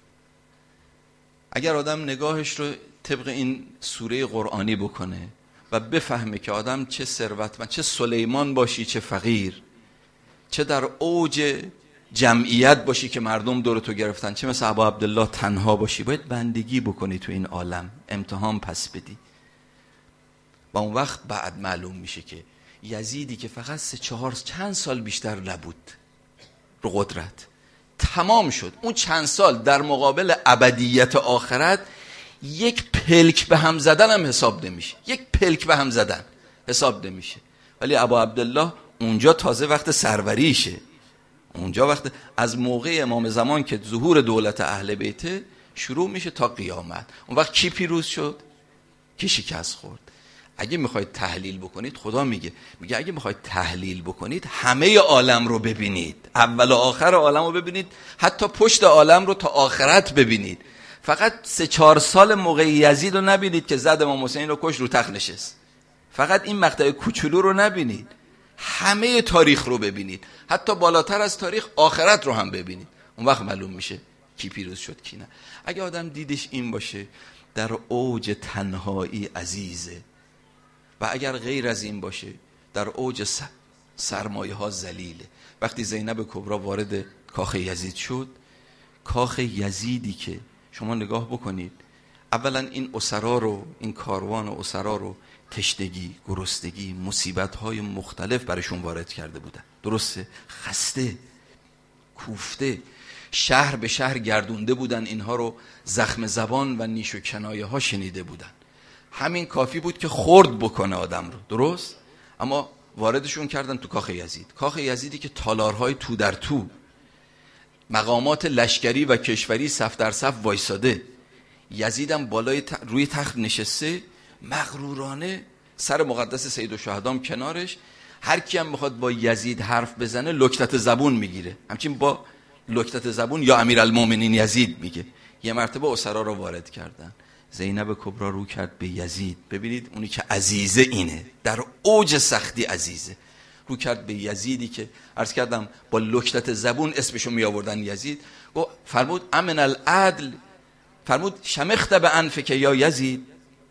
اگر آدم نگاهش رو طبق این سوره قرآنی بکنه و بفهمه که آدم چه ثروتمند، چه سلیمان باشی چه فقیر، چه در اوج جمعیت باشی که مردم دور تو گرفتن، چه مثل ابو عبدالله تنها باشی، باید بندگی بکنی تو این عالم، امتحان پس بدی. و اون وقت بعد معلوم میشه که یزیدی که فقط سه چهار چند سال بیشتر نبود رو قدرت، تمام شد اون چند سال در مقابل ابدیت آخرت یک پلک به هم زدن هم حساب نمیشه، یک پلک به هم زدن حساب نمیشه. ولی ابو عبدالله اونجا تازه وقت سروریشه، اونجا وقت از موقع امام زمان که ظهور دولت اهل بیته شروع میشه تا قیامت. اون وقت کی پیروز شد؟ کی شکست خورد؟ اگه میخواید تحلیل بکنید، خدا میگه میگه اگه میخواید تحلیل بکنید همه عالم رو ببینید، اول و آخر عالم رو ببینید، حتی پشت عالم رو تا آخرت ببینید. فقط سه چهار سال موقع یزید رو نبینید که زد امام حسین رو کش رو تخت نشست، فقط این مقطع کوچولو رو نبینید، همه تاریخ رو ببینید، حتی بالاتر از تاریخ آخرت رو هم ببینید. اون وقت معلوم میشه کی پیروز شد کی نه. اگه آدم دیدش این باشه در اوج تنهایی عزیزه، و اگر غیر از این باشه در اوج سرمایه ها ذلیله. وقتی زینب کبرا وارد کاخ یزید شد، کاخ یزیدی که شما نگاه بکنید، اولا این اسرا رو، این کاروان اسرا رو تشنگی، گرسنگی، مصیبت‌های مختلف برشون وارد کرده بودن، درسته؟ خسته، کوفته، شهر به شهر گردونده بودن، اینها رو زخم زبان و نیش و کنایه ها شنیده بودن. همین کافی بود که خرد بکنه آدم رو، درست؟ اما واردشون کردن تو کاخ یزید، کاخ یزیدی که تالارهای تو در تو، مقامات لشکری و کشوری صف در صف وایساده، یزیدم بالای ت... روی تخت نشسته، مغرورانه سر مقدس سید الشهدام کنارش، هر کی هم بخواد با یزید حرف بزنه لکتت زبون میگیره، همچین با لکتت زبون یا امیرالمومنین یزید میگه. یه مرتبه اسرا رو وارد کردن، زینب کبرا رو کرد به یزید، ببینید اونی که عزیزه اینه، در اوج سختی عزیزه، رو کرد به یزیدی که عرض کردم با لکتت زبون اسمشو می آوردن یزید، و فرمود امن العدل، فرمود شمخت به انفک یا یزید،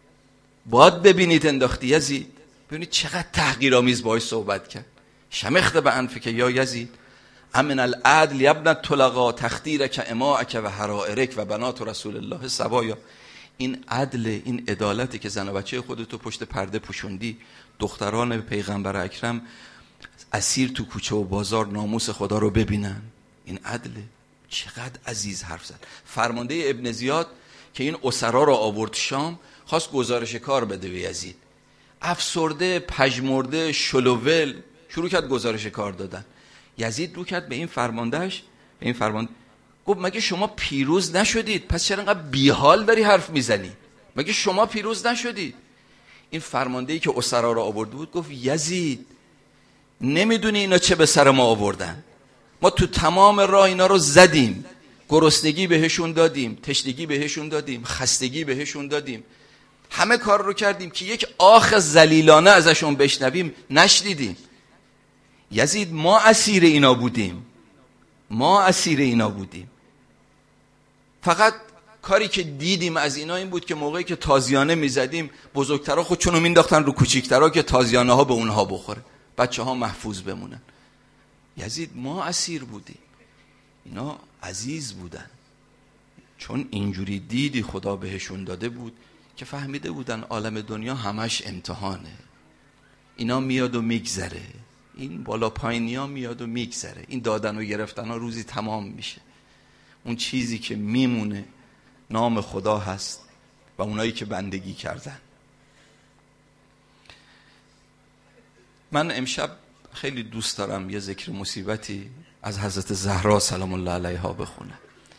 باید ببینید انداختی یزید. ببینید چقدر تحقیرآمیز باهاش صحبت کرد، شمخت به انفک یا یزید، امن العدل یبن الطلقا تختیرک اماعک و حرائرک و بنات رسول الله سوایا. این عدل، این عدالتی که زن و بچه خودتو پشت پرده پوشوندی، دختران پیغمبر اکرم اسیر تو کوچه و بازار ناموس خدا رو ببینن، این عدله. چقدر عزیز حرف زد. فرمانده ابن زیاد که این اسرا رو آورد شام، خواست گزارش کار بده به یزید، افسرده، پژمرده، شلوول شروع کرد گزارش کار دادن. یزید رو کرد به این فرماندهش، به این فرمانده گفت مگه شما پیروز نشدید؟ پس چرا انقدر بیحال داری حرف میزنی؟ مگه شما پیروز نشدید؟ این فرماندهی که اسرا رو آورده بود گفت یزید نمیدونی اینا چه به سر ما آوردن، ما تو تمام راه اینا رو زدیم، گرسنگی بهشون دادیم، تشنگی بهشون دادیم، خستگی بهشون دادیم، همه کار رو کردیم که یک آخ ذلیلانه ازشون بشنویم نشنیدیم. یزید ما اسیر اینا بودیم، ما اسیر اینا بودیم. فقط کاری که دیدیم از اینا این بود که موقعی که تازیانه میزدیم بزرگترها خودشونو مینداختن رو کوچیکترها که تازیانه ها به اونها بخوره، بچه ها محفوظ بمونن. یزید ما اسیر بودیم، اینا عزیز بودن، چون اینجوری دیدی خدا بهشون داده بود که فهمیده بودن عالم دنیا همش امتحانه، اینا میاد و میگذره، این بالا پایینی ها میاد و میگذره، این دادن و گرفتن ها روزی تمام میشه. اون چیزی که میمونه نام خدا هست و اونایی که بندگی کردن. من امشب خیلی دوست دارم یه ذکر مصیبتی از حضرت زهرا سلام الله علیها بخونم.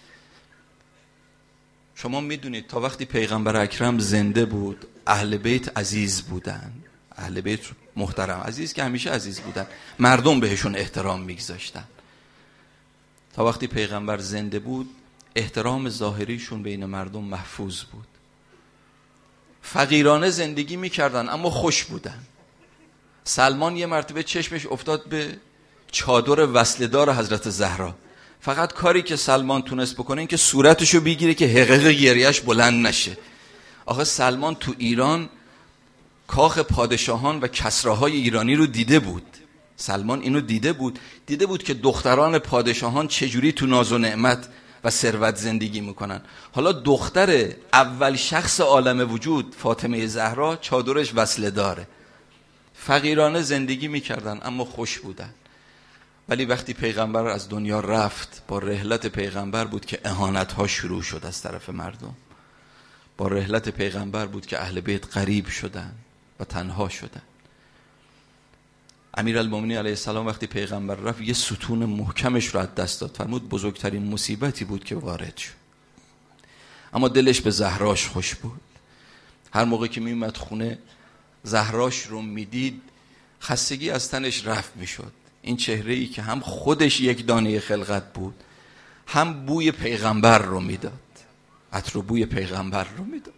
شما میدونید تا وقتی پیغمبر اکرم زنده بود اهل بیت عزیز بودن، اهل بیت محترم، عزیز که همیشه عزیز بودن، مردم بهشون احترام میگذاشتن. تا وقتی پیغمبر زنده بود احترام ظاهریشون بین مردم محفوظ بود. فقیرانه زندگی میکردن اما خوش بودن. سلمان یه مرتبه چشمش افتاد به چادر وصله‌دار حضرت زهرا. فقط کاری که سلمان تونست بکنه این که صورتشو بگیره که حقیق گریهش بلند نشه. آخه سلمان تو ایران کاخ پادشاهان و کسراهای ایرانی رو دیده بود. سلمان اینو دیده بود، دیده بود که دختران پادشاهان چجوری تو ناز و نعمت و ثروت زندگی میکنن. حالا دختر اول شخص عالم وجود فاطمه زهرا چادرش وصله داره. فقیرانه زندگی میکردن اما خوش بودن. ولی وقتی پیغمبر از دنیا رفت با رحلت پیغمبر بود که اهانت ها شروع شد از طرف مردم. با رحلت پیغمبر بود که اهل بیت غریب شدن و تنها شدن. امیرالمومنین علیه السلام وقتی پیغمبر رفت یه ستون محکمش رو از دست داد، فرمود بزرگترین مصیبتی بود که وارد شد. اما دلش به زهراش خوش بود. هر موقع که میومد خونه زهراش رو میدید خستگی از تنش رفت میشد. این چهره‌ای که هم خودش یک دانه خلقت بود هم بوی پیغمبر رو میداد، عطر و بوی پیغمبر رو میداد.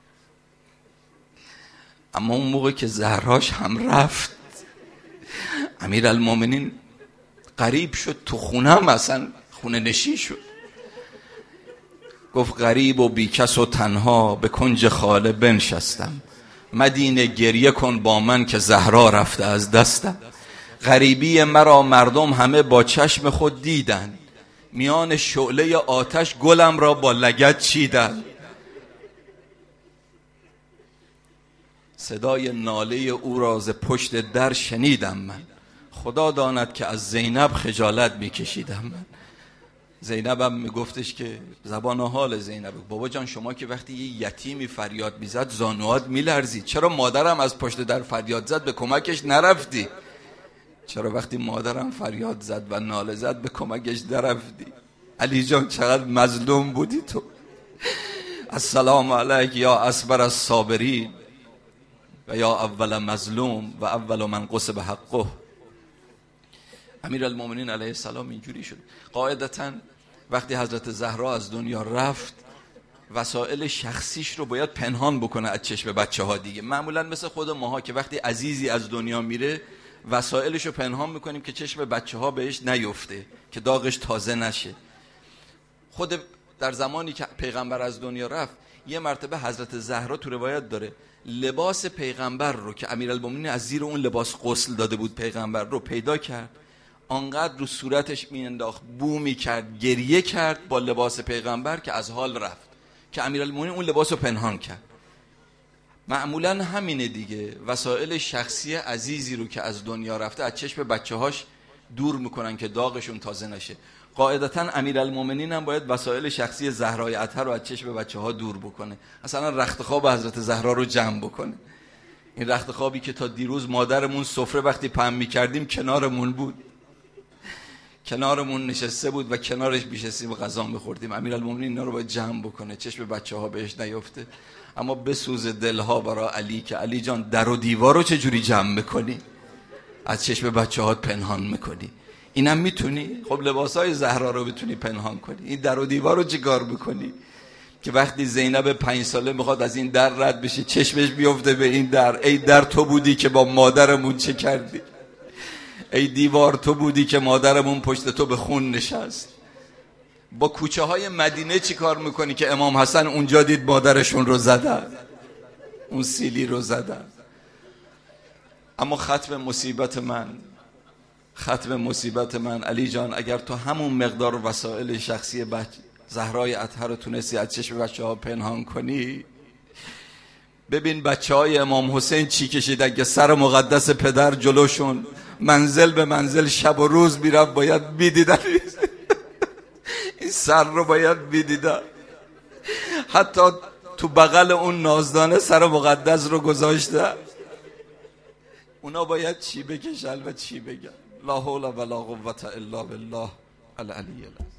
اما اون موقع که زهراش هم رفت امیرالمومنین غریب شد، تو خونه هم اصلا خونه نشین شد. گفت غریب و بیکس و تنها به کنج خانه بنشستم، مدینه گریه کن با من که زهرا رفته از دستم. غریبی مرا مردم همه با چشم خود دیدن، میان شعله آتش گلم را با لگد چیدن. صدای ناله او را ز پشت در شنیدم من، خدا داند که از زینب خجالت میکشیدم من. زینب هم میگفتش که زبان حال زینب، بابا جان شما که وقتی یه یتیمی فریاد میزد زانوات میلرزید، چرا مادرم از پشت در فریاد زد به کمکش نرفتی؟ چرا وقتی مادرم فریاد زد و ناله زد به کمکش نرفتی؟ علی جان چقدر مظلوم بودی تو. السلام علیک یا اصبر الصابرین و یا اول مظلوم و اول من غصب حقه. امیرالمومنین علیه السلام اینجوری شد. قاعدتاً وقتی حضرت زهرا از دنیا رفت وسایل شخصیش رو باید پنهان بکنه از چشم بچه ها دیگه. معمولاً مثل خود ماها که وقتی عزیزی از دنیا میره وسایلش رو پنهان میکنیم که چشم بچه ها بهش نیفته، که داغش تازه نشه. خود در زمانی که پیغمبر از دنیا رفت یه مرتبه حضرت زهرا تو روایت داره لباس پیغمبر رو که امیرالمومنین از زیر اون لباس غسل داده بود پیغمبر رو پیدا کرد، آنقدر رو صورتش میانداخت، بو میکرد، گریه کرد با لباس پیغمبر که از حال رفت، که امیرالمومنین اون لباس رو پنهان کرد. معمولا همینه دیگه، وسایل شخصی عزیزی رو که از دنیا رفته از چشم بچه هاش دور میکنن که داغشون تازه نشه. قاعدتا امیرالمومنین هم باید وسایل شخصی زهرای اطهر رو از چشم بچه ها دور بکنه، مثلا رخت خواب حضرت زهرا رو جمع بکنه. این رخت خوابی که تا دیروز مادرمون سفره وقتی پهن میکردیم کنارمون بود، کنارمون نشسته بود و کنارش میشستیم و غذا میخوردیم، امیرالمومنین اینا رو باید جمع بکنه چشم بچه ها بهش نیفته. اما بسوز دلها برای علی که علی جان در و دیوار رو چجوری جمع میکنی؟ از چشم بچه ها پنهان میکنی. اینم میتونی؟ خب لباسای زهرا رو بتونی پنهان کنی، این در و دیوار رو چیکار میکنی؟ که وقتی زینب پنج ساله میخواد از این در رد بشه چشمش بیفته به این در، ای در تو بودی که با مادرمون چه کردی؟ ای دیوار تو بودی که مادرمون پشت تو به خون نشست. با کوچه های مدینه چی کار میکنی که امام حسن اونجا دید مادرشون رو زدن، اون سیلی رو زدن. اما ختم مصیبت من، ختم مصیبت من علی جان، اگر تو همون مقدار وسایل شخصی بچه زهرای اطهر رو تونستی از چشم بچه ها پنهان کنی، ببین بچه های امام حسین چی کشیدن که سر مقدس پدر جلوشون منزل به منزل شب و روز میرفت، باید میدیدن این سر رو باید میدیدن. حتی تو بغل اون نازدانه سر مقدس رو گذاشته، اونا باید چی بکشن و چی بگن. لا حول ولا قوة الا بالله العلی العظیم.